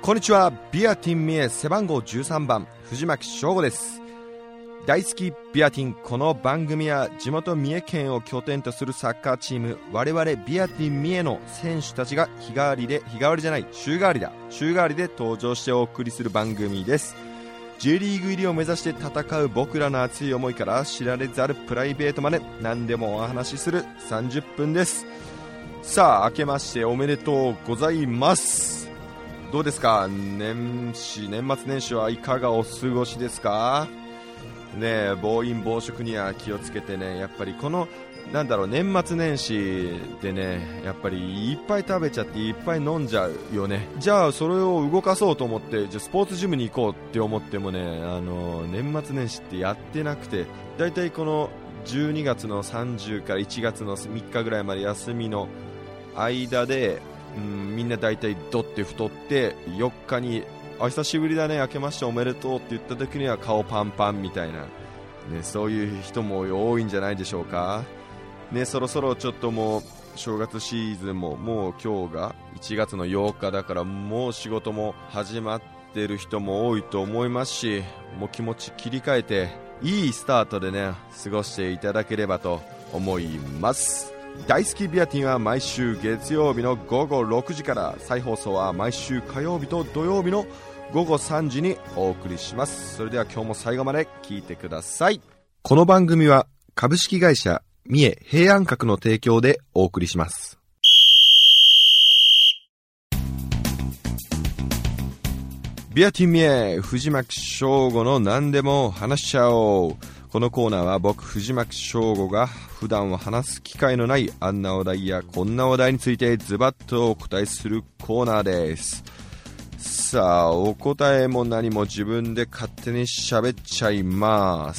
こんにちは。ビアティン三重背番号13番藤巻翔吾です。大好きビアティン。この番組は地元三重県を拠点とするサッカーチーム我々ビアティン三重の選手たちが週替わりで登場してお送りする番組です。J リーグ入りを目指して戦う僕らの熱い思いから知られざるプライベートまで何でもお話しする30分です。さあ明けましておめでとうございます。どうですか、年末年始はいかがお過ごしですかね。暴飲暴食には気をつけてね。やっぱりこの年末年始でね、やっぱりいっぱい食べちゃっていっぱい飲んじゃうよね。じゃあそれを動かそうと思ってじゃあスポーツジムに行こうって思ってもね、年末年始ってやってなくて、だいたいこの12月の30から1月の3日ぐらいまで休みの間で、みんなだいたいドって太って4日に久しぶりだね、明けましておめでとうって言った時には顔パンパンみたいな、ね、そういう人も多いんじゃないでしょうかね。そろそろちょっともう正月シーズンももう今日が1月の8日だから、もう仕事も始まってる人も多いと思いますし、もう気持ち切り替えていいスタートでね過ごしていただければと思います。大好きビアティンは毎週月曜日の午後6時から、再放送は毎週火曜日と土曜日の午後3時にお送りします。それでは今日も最後まで聞いてください。この番組は株式会社三重平安閣の提供でお送りします。ビアティン三重藤巻翔吾の何でも話しちゃおう。このコーナーは僕藤巻翔吾が普段は話す機会のないあんな話題やこんな話題についてズバッとお答えするコーナーです。さあお答えも何も自分で勝手に喋っちゃいます。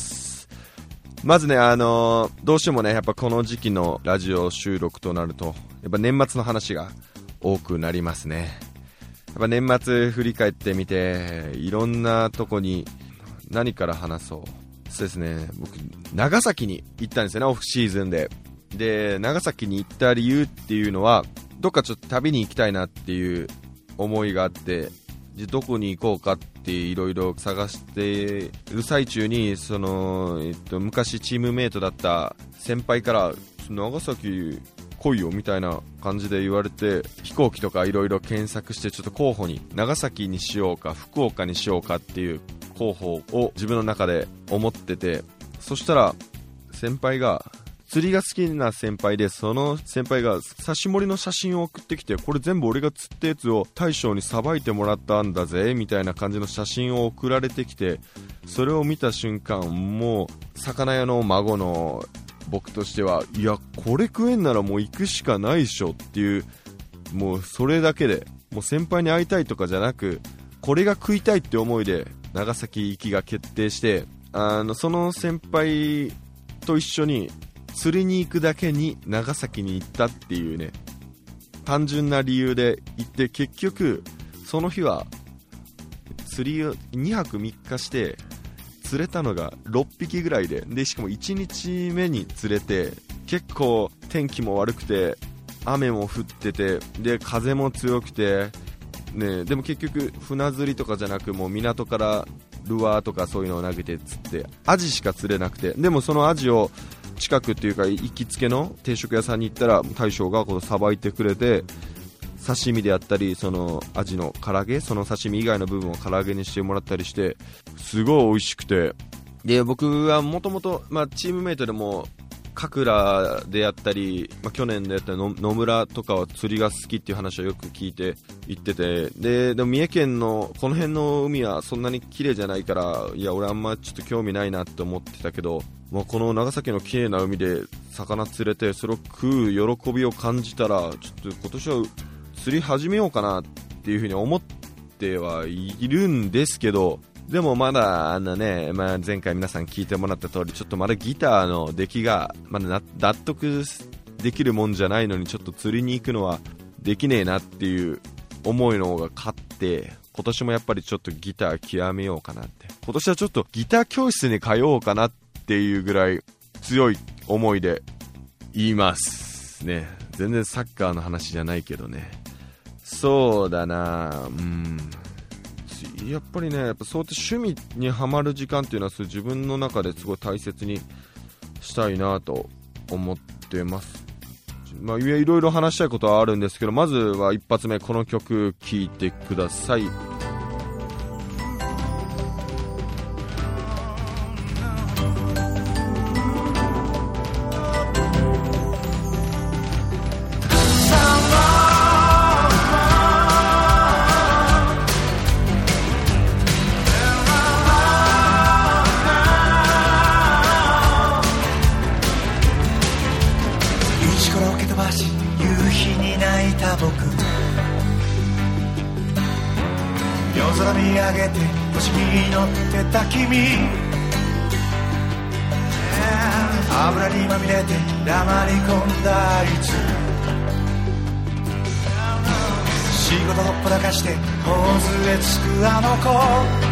まずね、どうしてもねやっぱこの時期のラジオ収録となるとやっぱ年末の話が多くなりますね。やっぱ年末振り返ってみていろんなとこに何から話そう。そうですね、僕長崎に行ったんですよね、オフシーズンで。で長崎に行った理由っていうのは、どっかちょっと旅に行きたいなっていう思いがあって、でどこに行こうかっていろいろ探している最中に昔チームメイトだった先輩から長崎来いよみたいな感じで言われて、飛行機とかいろいろ検索してちょっと候補に長崎にしようか福岡にしようかっていう候補を自分の中で思ってて、そしたら先輩が釣りが好きな先輩で、その先輩が刺し盛りの写真を送ってきて、これ全部俺が釣ったやつを大将にさばいてもらったんだぜみたいな感じの写真を送られてきて、それを見た瞬間もう魚屋の孫の僕としては、いやこれ食えんならもう行くしかないっしょっていう、もうそれだけでもう先輩に会いたいとかじゃなく、これが食いたいって思いで長崎行きが決定して、その先輩と一緒に釣りに行くだけに長崎に行ったっていうね、単純な理由で行って、結局その日は釣りを2泊3日して釣れたのが6匹ぐらいで、しかも1日目に釣れて、結構天気も悪くて雨も降ってて、で風も強くてね、でも結局船釣りとかじゃなく、もう港からルアーとかそういうのを投げて釣ってアジしか釣れなくて、でもそのアジを近くっていうか行きつけの定食屋さんに行ったら大将がこのさばいてくれて、刺身であったりそのアジの唐揚げ、その刺身以外の部分を唐揚げにしてもらったりして、すごい美味しくて、で僕はもともとチームメイトでも神楽であったり、去年でやった野村とかは釣りが好きっていう話をよく聞いて行ってて、でも三重県のこの辺の海はそんなに綺麗じゃないから、いや俺あんまちょっと興味ないなって思ってたけど、この長崎の綺麗な海で魚釣れてそれを食う喜びを感じたら、ちょっと今年は釣り始めようかなっていうふうに思ってはいるんですけど、でもまだ前回皆さん聞いてもらった通り、ちょっとまだギターの出来がまだ納得できるもんじゃないのに、ちょっと釣りに行くのはできねえなっていう思いの方が勝って、今年もやっぱりちょっとギター極めようかなって、今年はちょっとギター教室に通おうかなっていうぐらい強い思いで言いますね。全然サッカーの話じゃないけどね。そうだな、 やっぱりね、やっぱそうやって趣味にハマる時間っていうのは自分の中ですごい大切にしたいなと思ってます。まあ、いろいろ話したいことはあるんですけど、まずは一発目この曲聴いてください。 夜空見上げて星に乗ってた君、油にまみれて黙り込んだあいつ、仕事ほっぽらかして頬杖つくあの子、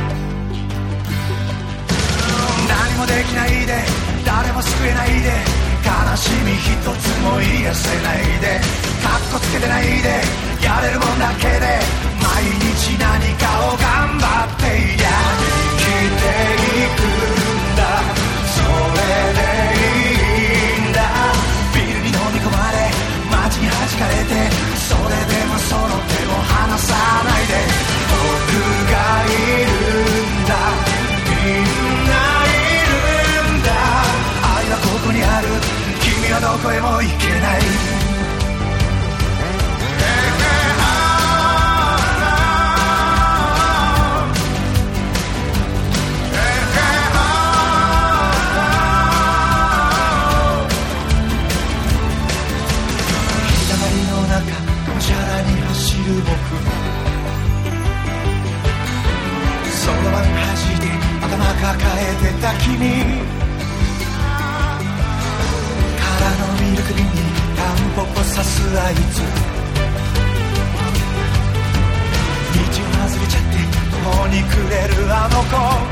何もできないで誰も救えないで、悲しみ一つも癒せないで、カッコつけてないでやれるもんだけで毎日何かを頑張っていや生きていくんだ、それでいいんだ、ビルに飲み込まれ街に弾かれて、それでもその手を離さないで、僕がいるんだ、みんないるんだ、愛はここにある、君はどこへも行けない、僕その場に走って頭抱えてた君からのミルク瓶にタンポポ刺すあいつ、道を外れちゃって途方に暮れるあの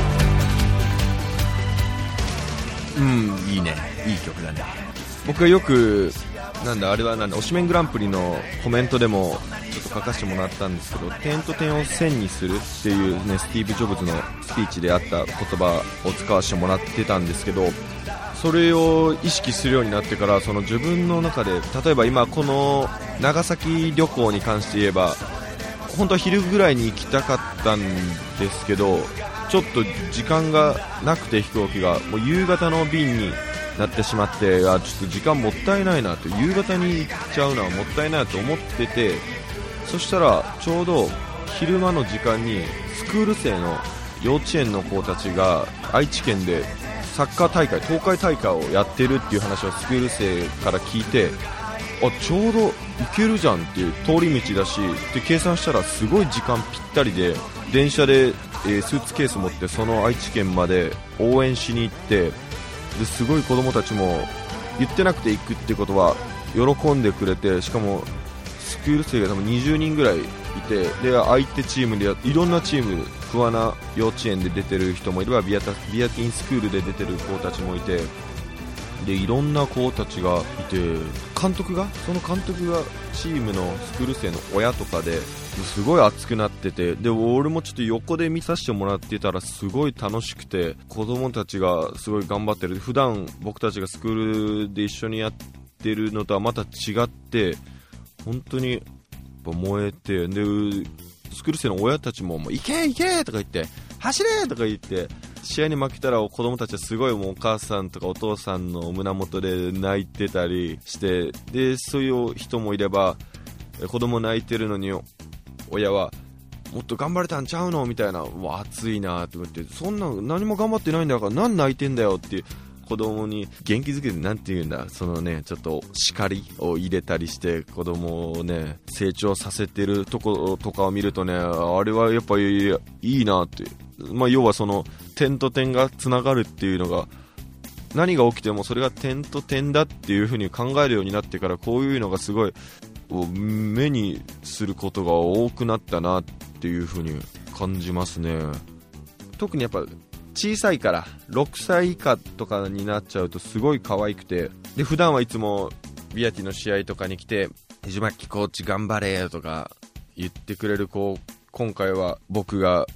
子、いいね、いい曲だね。僕はよくあれは推しメングランプリのコメントでもちょっと書かせてもらったんですけど、点と点を線にするっていうね、スティーブ・ジョブズのスピーチであった言葉を使わせてもらってたんですけど、それを意識するようになってから、その自分の中で例えば今この長崎旅行に関して言えば本当は昼ぐらいに行きたかったんですけど、ちょっと時間がなくて飛行機がもう夕方の便になってしまって、ちょっと時間もったいないなと、夕方に行っちゃうのはもったいないと思ってて、そしたらちょうど昼間の時間にスクール生の幼稚園の子たちが愛知県でサッカー大会、東海大会をやってるっていう話をスクール生から聞いて、ちょうど行けるじゃんっていう、通り道だしで計算したらすごい時間ぴったりで、電車で、スーツケース持ってその愛知県まで応援しに行って、ですごい子供たちも言ってなくて行くってことは喜んでくれて、しかもスクール生が多分20人ぐらいいて、で相手チームでいろんなチーム、桑名幼稚園で出てる人もいればビアティンスクールで出てる子たちもいて、でいろんな子たちがいて、その監督がチームのスクール生の親とかですごい熱くなってて、で俺もちょっと横で見させてもらってたらすごい楽しくて、子供たちがすごい頑張ってる、普段僕たちがスクールで一緒にやってるのとはまた違って本当にやっぱ燃えて、でスクール生の親たちも行け行けとか言って走れとか言って、試合に負けたら子供たちはすごいもうお母さんとかお父さんの胸元で泣いてたりして、でそういう人もいれば、子供泣いてるのに親はもっと頑張れたんちゃうのみたいな、熱いなって思って、そんな何も頑張ってないんだから何泣いてんだよって子供に元気づけて、なんて言うんだ、そのねちょっと叱りを入れたりして子供をね成長させてるとことかを見るとね、あれはやっぱりいいなって、要はその点と点がつながるっていうのが、何が起きてもそれが点と点だっていう風に考えるようになってから、こういうのがすごい目にすることが多くなったなっていう風に感じますね。特にやっぱ小さいから6歳以下とかになっちゃうとすごい可愛くて、で普段はいつもビアティの試合とかに来て藤巻コーチ頑張れとか言ってくれる子、今回は僕が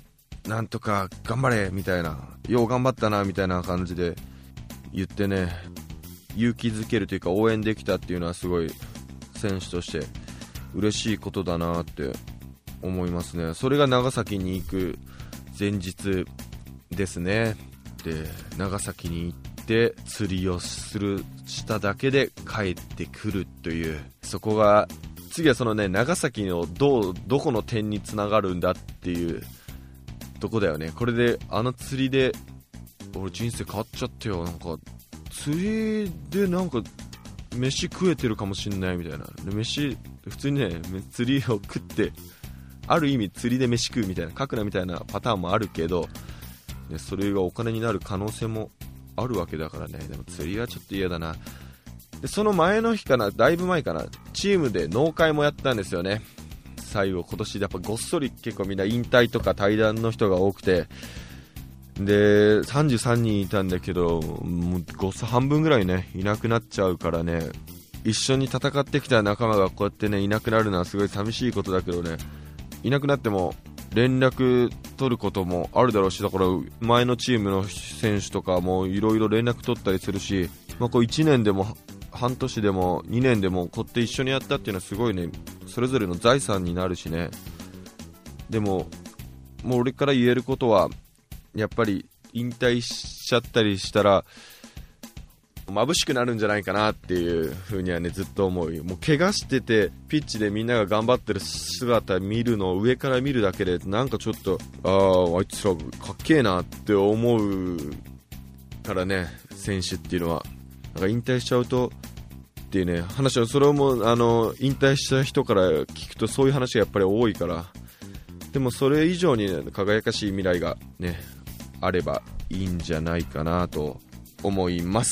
なんとか頑張れみたいな、よう頑張ったなみたいな感じで言ってね、勇気づけるというか応援できたっていうのはすごい選手として嬉しいことだなって思いますね。それが長崎に行く前日ですね。で、長崎に行って釣りをしただけで帰ってくるという、そこが次はそのね、長崎のどこの点につながるんだっていうとこだよね。これで釣りで俺人生変わっちゃったよ。なんか釣りでなんか飯食えてるかもしんないみたいな。飯普通にね、釣りを食ってある意味釣りで飯食うみたいな、書くなみたいなパターンもあるけど、それがお金になる可能性もあるわけだからね。でも釣りはちょっと嫌だな。でその前の日かな、だいぶ前かな、チームで農会もやったんですよね。最後今年でやっぱごっそり結構みんな引退とか退団の人が多くて、で33人いたんだけど、もう半分ぐらいねいなくなっちゃうからね、一緒に戦ってきた仲間がこうやってねいなくなるのはすごい寂しいことだけどね、いなくなっても連絡取ることもあるだろうし、だから前のチームの選手とかもいろいろ連絡取ったりするし、こう1年でも半年でも2年でもこうやって一緒にやったっていうのはすごいね、それぞれの財産になるしね。でももう俺から言えることは、やっぱり引退しちゃったりしたら眩しくなるんじゃないかなっていう風にはねずっと思うよ。もう怪我しててピッチでみんなが頑張ってる姿見るのを上から見るだけでなんかちょっとあいつらかっけえなって思うからね、選手っていうのはなんか引退しちゃうとっていうね話は、それも引退した人から聞くとそういう話がやっぱり多いから、でもそれ以上に、ね、輝かしい未来がねあればいいんじゃないかなと思います。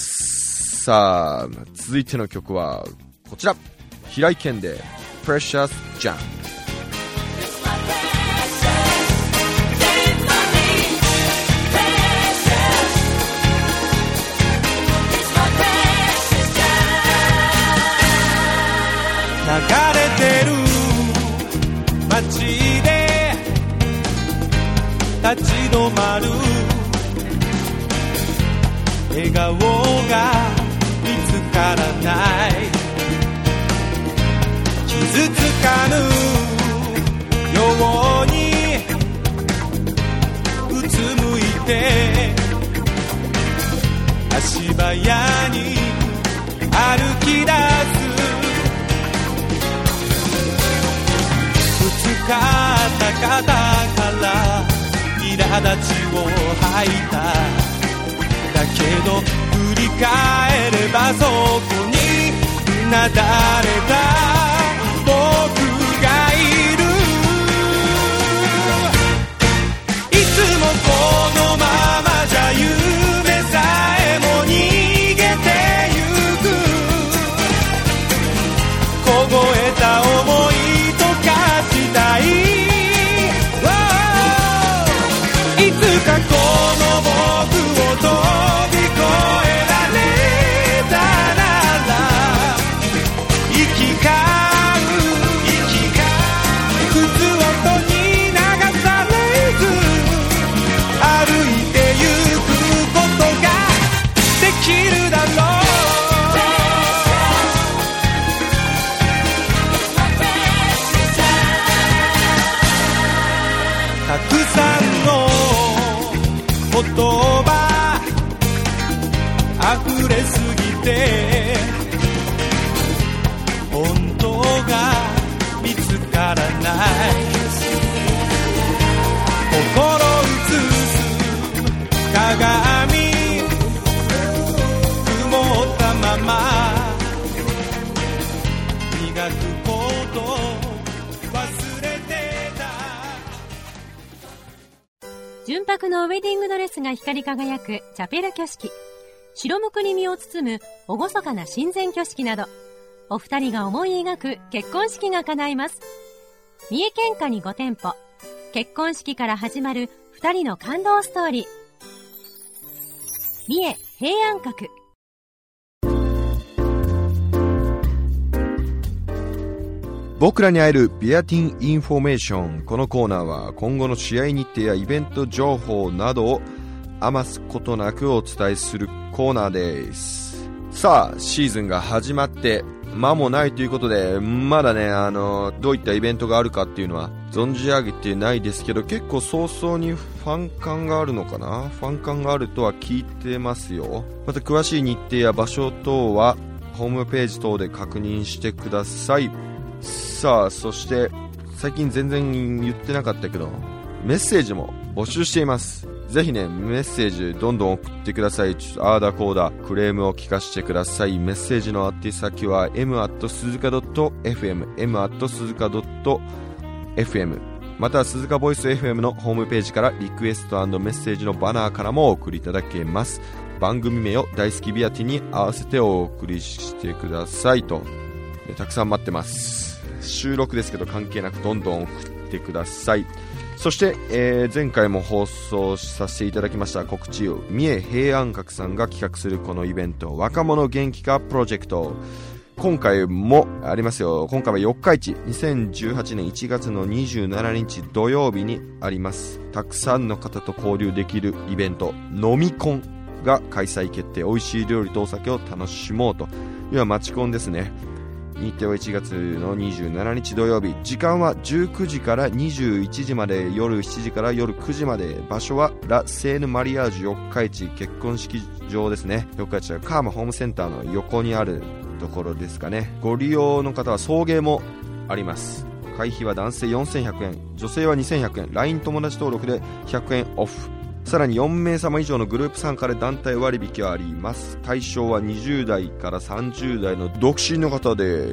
さあ続いての曲はこちら、平井堅で Precious Jam。 流れてる街で立ち止まる笑顔が見つからない、傷つかぬようにうつむいて足早に歩き出す、ぶつかった肩から苛立ちを吐いた、だけど振り返ればそこにうなだれた僕がいる、いつもこのままじゃ夢さえも逃げてゆく、凍えた想いとかしたい、いつかこの僕を飛び越えられたなら生き交う靴音に流されず歩いてゆくことができるだろう、たくさんの言葉溢れすぎて本当が見つからない、心映す鏡曇ったまま磨くこと忘れてた、 純白のウェディングドレスが光り輝くチャペル挙式、白むくに身を包む厳かな神前挙式など、お二人が思い描く結婚式が叶います。三重県下に5店舗、結婚式から始まる二人の感動ストーリー。三重平安閣。 僕らに会えるビアティンインフォメーション。このコーナーは今後の試合日程やイベント情報などを余すことなくお伝えするコーナーです。さあ、シーズンが始まって間もないということで、まだね、どういったイベントがあるかっていうのは存じ上げてないですけど、結構早々にファン感があるのかな。ファン感があるとは聞いてますよ。また詳しい日程や場所等はホームページ等で確認してください。さあ、そして最近全然言ってなかったけど、メッセージも募集しています。ぜひね、メッセージどんどん送ってください。あーだこーだクレームを聞かせてください。メッセージの宛先は m@suzuka.fm m@suzuka.fm または鈴鹿ボイス FM のホームページからリクエスト&メッセージのバナーからもお送りいただけます。番組名を大好きビアティに合わせてお送りしてくださいと。たくさん待ってます。収録ですけど関係なくどんどん送ってください。そして、前回も放送させていただきました告知を三重平安閣さんが企画するこのイベント、若者元気化プロジェクト、今回もありますよ。今回は四日市、2018年1月の27日土曜日にあります。たくさんの方と交流できるイベント、飲みコンが開催決定。美味しい料理とお酒を楽しもうと。今マチコンですね。日程は1月の27日土曜日、時間は19時から21時まで、夜7時から夜9時まで、場所はラ・セーヌ・マリアージュ四日市結婚式場ですね。四日市はカーマホームセンターの横にあるところですかね。ご利用の方は送迎もあります。会費は男性4100円、女性は2100円、 LINE 友達登録で100円オフ、さらに4名様以上のグループ参加で団体割引はあります。対象は20代から30代の独身の方です。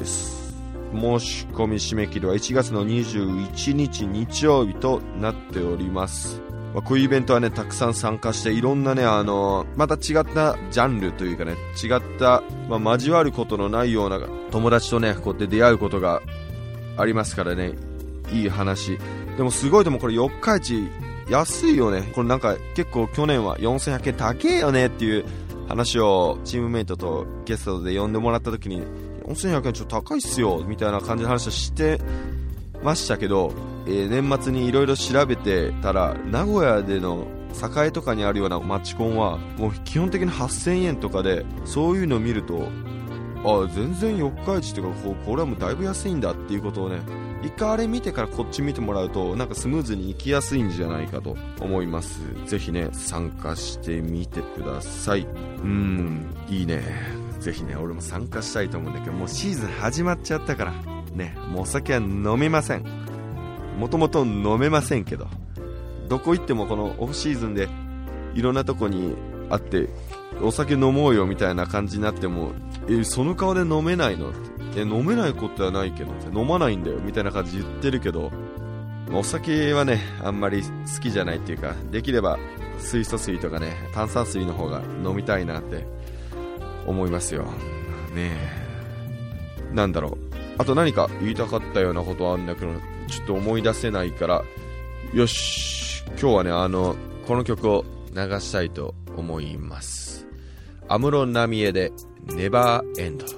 申し込み締め切りは1月の21日日曜日となっております。こういうイベントはね、たくさん参加して、いろんなね、また違ったジャンルというかね、違った、交わることのないような友達とね、こうやって出会うことがありますからね、いい話。でもすごい、でもこれ四日市安いよね。これなんか結構去年は4100円高えよねっていう話をチームメイトとゲストで呼んでもらった時に、4100円ちょっと高いっすよみたいな感じの話をしてましたけど、年末にいろいろ調べてたら、名古屋での栄とかにあるようなマチコンはもう基本的に8000円とかで、そういうのを見ると、全然四日市っていうか、これはもうだいぶ安いんだっていうことをね、一回あれ見てからこっち見てもらうと、なんかスムーズに行きやすいんじゃないかと思います。ぜひね、参加してみてください。いいね。ぜひね、俺も参加したいと思うんだけど、もうシーズン始まっちゃったからね、もうお酒は飲めません。もともと飲めませんけど、どこ行ってもこのオフシーズンでいろんなとこにあって、お酒飲もうよみたいな感じになっても、その顔で飲めないのって、飲めないことはないけど、飲まないんだよみたいな感じ言ってるけど、お酒はね、あんまり好きじゃないっていうか、できれば水素水とかね、炭酸水の方が飲みたいなって思いますよね。なんだろう、あと何か言いたかったようなことはあるんだけど、ちょっと思い出せないから、よし、今日はね、この曲を流したいと思います。安室奈美恵でネバーエンド。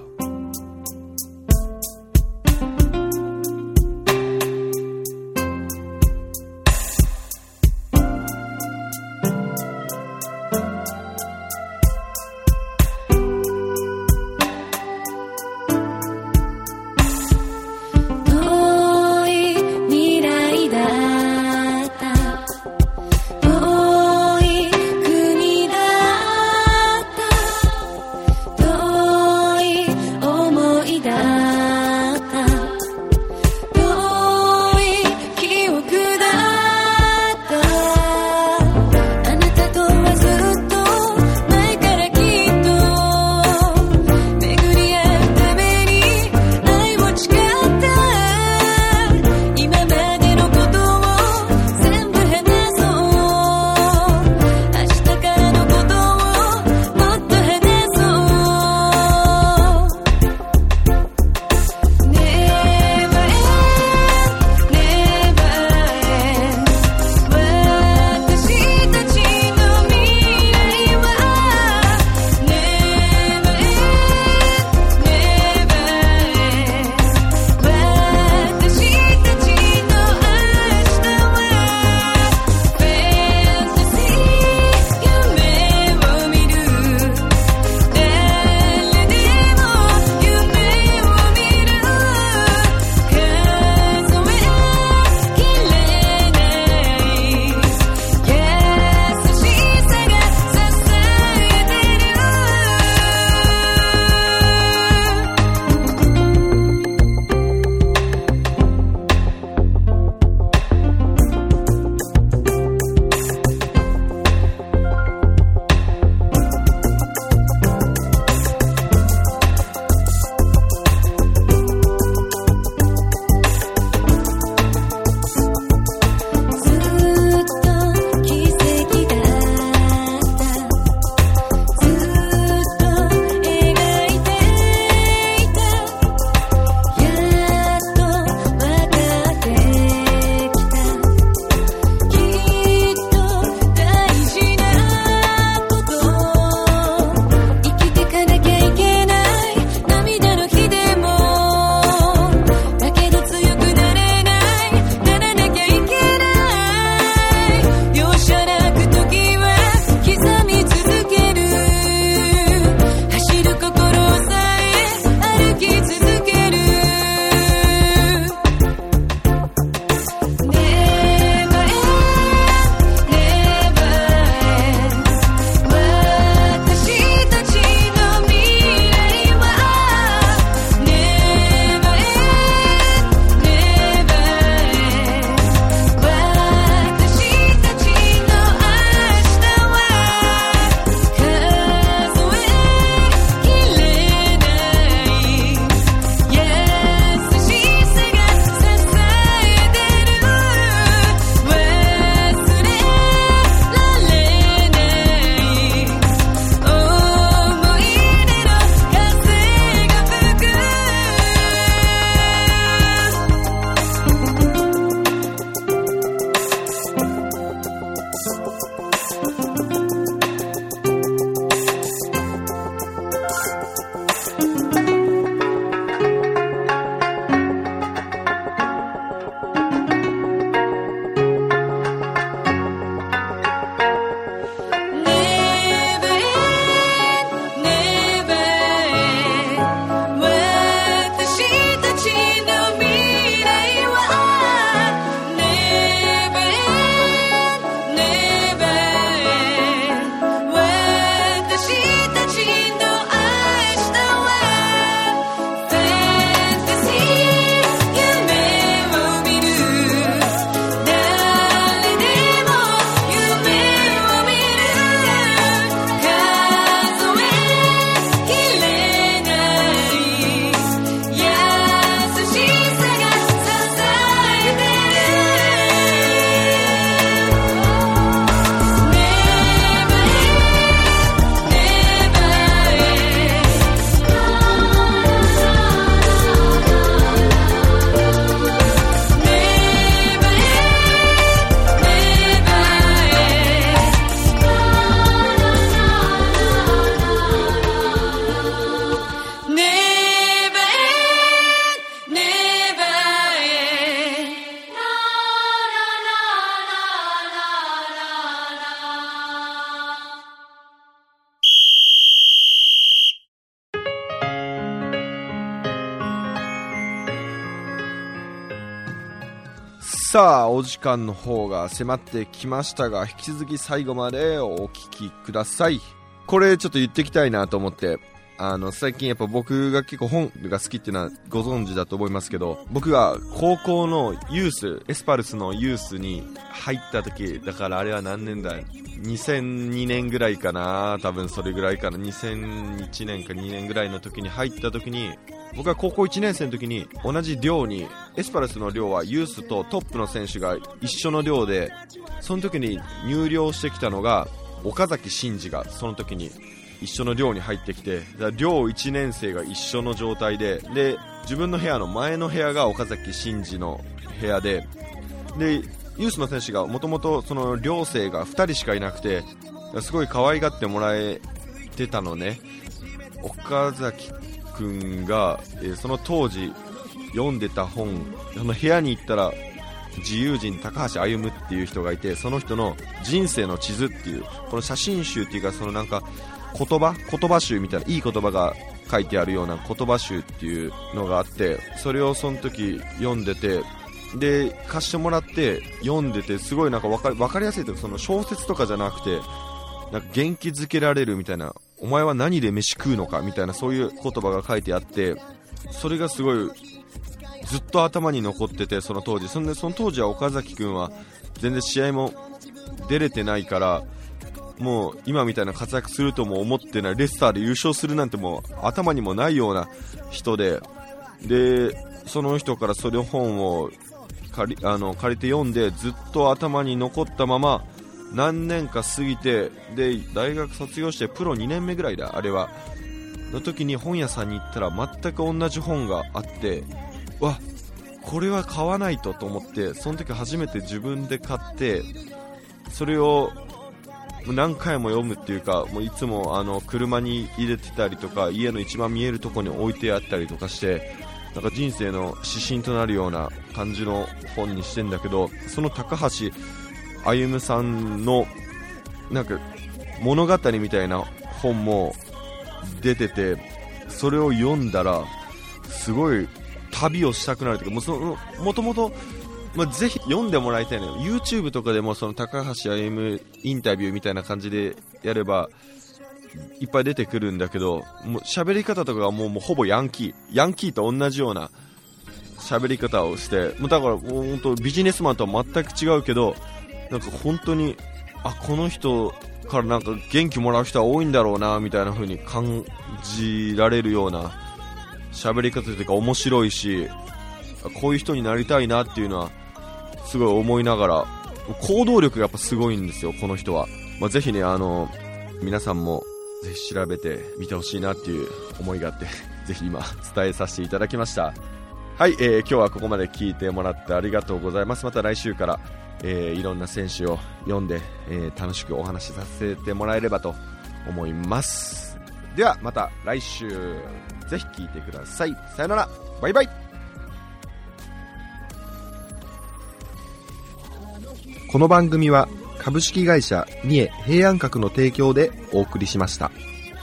遠いさあお時間の方が迫ってきましたが、引き続き最後までお聞きください。これちょっと言ってきたいなと思って、最近やっぱ僕が結構本が好きっていうのはご存知だと思いますけど、僕が高校のユース、エスパルスのユースに入った時、だからあれは何年だい、2002年ぐらいかな、多分それぐらいかな、2001年か2年ぐらいの時に入った時に、僕は高校1年生の時に同じ寮に、エスパルスの寮はユースとトップの選手が一緒の寮で、その時に入寮してきたのが岡崎慎司がその時に一緒の寮に入ってきて、寮1年生が一緒の状態で、自分の部屋の前の部屋が岡崎慎司の部屋で、ユースの選手がもともとその寮生が2人しかいなくて、すごい可愛がってもらえてたのね。岡崎くんが、その当時読んでた本、その部屋に行ったら自由人高橋歩っていう人がいて、その人の人生の地図っていう、この写真集っていうか、そのなんか言葉集みたいな、いい言葉が書いてあるような言葉集っていうのがあって、それをその時読んでて、で貸してもらって読んでて、すごいなんか分かりやすいというか、その小説とかじゃなくて、なんか元気づけられるみたいな、お前は何で飯食うのかみたいな、そういう言葉が書いてあって、それがすごいずっと頭に残ってて、その当時。その当時は岡崎くんは全然試合も出れてないから、もう今みたいな活躍するとも思ってない、レスターで優勝するなんてもう頭にもないような人で、その人からそれ本を借りて読んで、ずっと頭に残ったまま何年か過ぎて、で大学卒業してプロ2年目ぐらいだ、あれはの時に本屋さんに行ったら全く同じ本があって、わ、これは買わないと思って、その時初めて自分で買って、それを何回も読むっていうか、もういつも車に入れてたりとか、家の一番見えるところに置いてあったりとかして、なんか人生の指針となるような感じの本にしてんだけど、その高橋歩さんのなんか物語みたいな本も出てて、それを読んだらすごい旅をしたくなるというか、もともとぜひ読んでもらいたいのよ。 YouTube とかでもその高橋歩インタビューみたいな感じでやればいっぱい出てくるんだけど、もう喋り方とかがもうほぼヤンキーと同じような喋り方をして、もうだからもう本当ビジネスマンとは全く違うけど、なんか本当にこの人からなんか元気もらう人は多いんだろうなみたいな風に感じられるような喋り方というか、面白いし、こういう人になりたいなっていうのはすごい思いながら、行動力がやっぱすごいんですよ、この人は。ぜひね、皆さんもぜひ調べてみてほしいなっていう思いがあってぜひ今伝えさせていただきました。はい、今日はここまで聞いてもらってありがとうございます。また来週から、いろんな選手を読んで、楽しくお話しさせてもらえればと思います。ではまた来週ぜひ聞いてください。さよなら、バイバイ。この番組は株式会社三重平安閣の提供でお送りしました。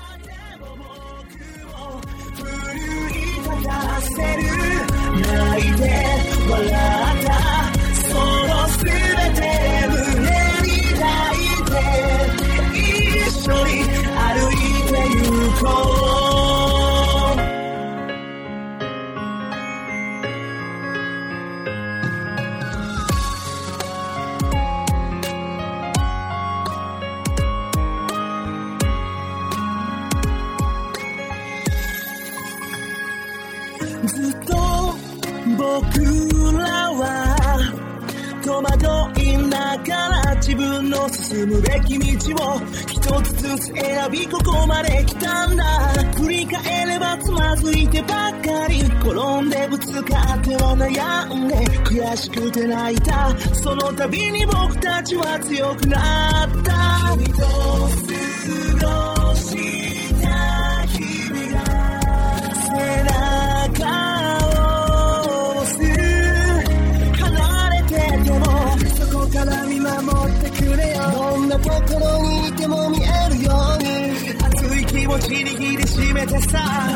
泣いて笑ったそのすべて胸に抱いて一緒に歩いてゆこう。ずっと僕らは戸惑いながら自分の進むべき道を一つずつ選びここまで来たんだ。振り返ればつまずいてばっかり、転んでぶつかっては悩んで悔しくて泣いた。その度に僕たちは強くなった。君と過ごした日々が背中から見守ってくれよ。どんなところにいても見えるように熱い気持ち握りしめてさ。